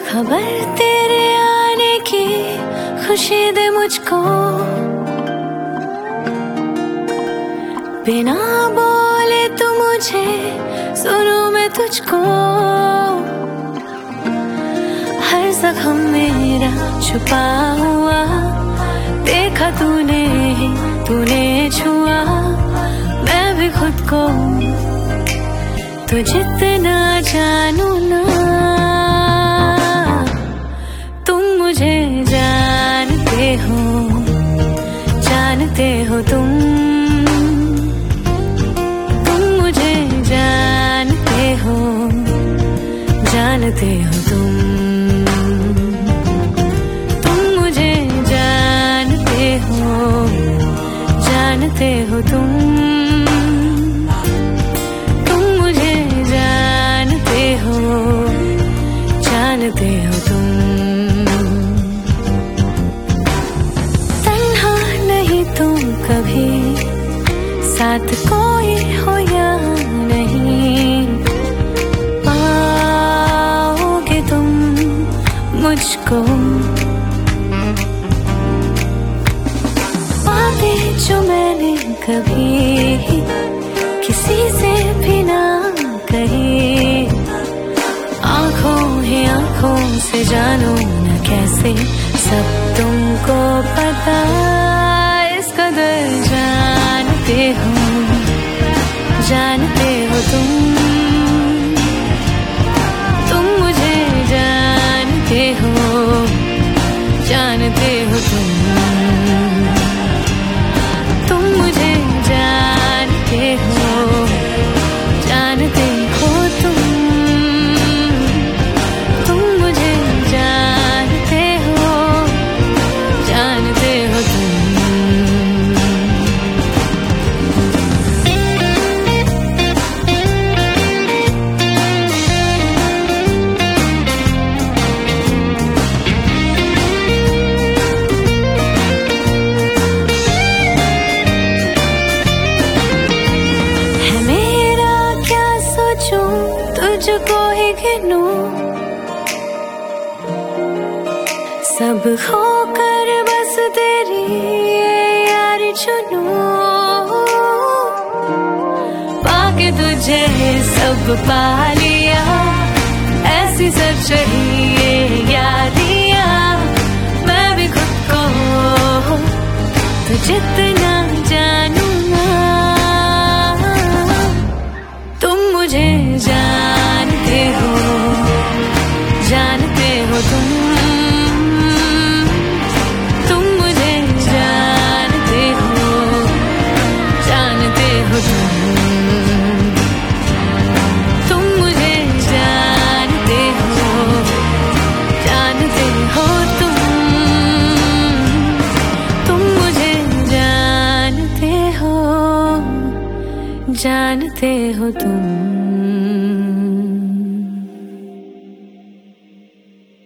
खबर तेरे आने की खुशी दे मुझको, बिना बोले तू मुझे सुनूं मैं तुझको। हर जख्म मेरा छुपा हुआ देखा तूने छुआ, मैं भी खुद को तो जितना जानू ना, तुम मुझे जानते हो तुम मुझे जानते हो तुम मुझे जानते हो तुम मुझे जानते हो तुम। तन्हा नहीं तुम कभी, साथ कोई हो या नहीं, पाओगे तुम मुझको। बातें जो मैंने कभी किसी से भी ना कही, आंखों से जानो न कैसे, सब तुमको पता, इस कदर जानते हो तुम मुझे जानते हो तुम मुझे जानते हो तुम मुझे जानते हो तुम। तुझको ही गिनूं सब खोकर बस तेरी यार चुनूं, पाके तुझे सब पा लिया, ऐसी सच्चाई ये यादियां, मैं भी खुद को तो जितना जानूं ना, तुम मुझे जानते हो तुम मुझे जानते हो तुम मुझे जानते हो तुम मुझे जानते हो तुम।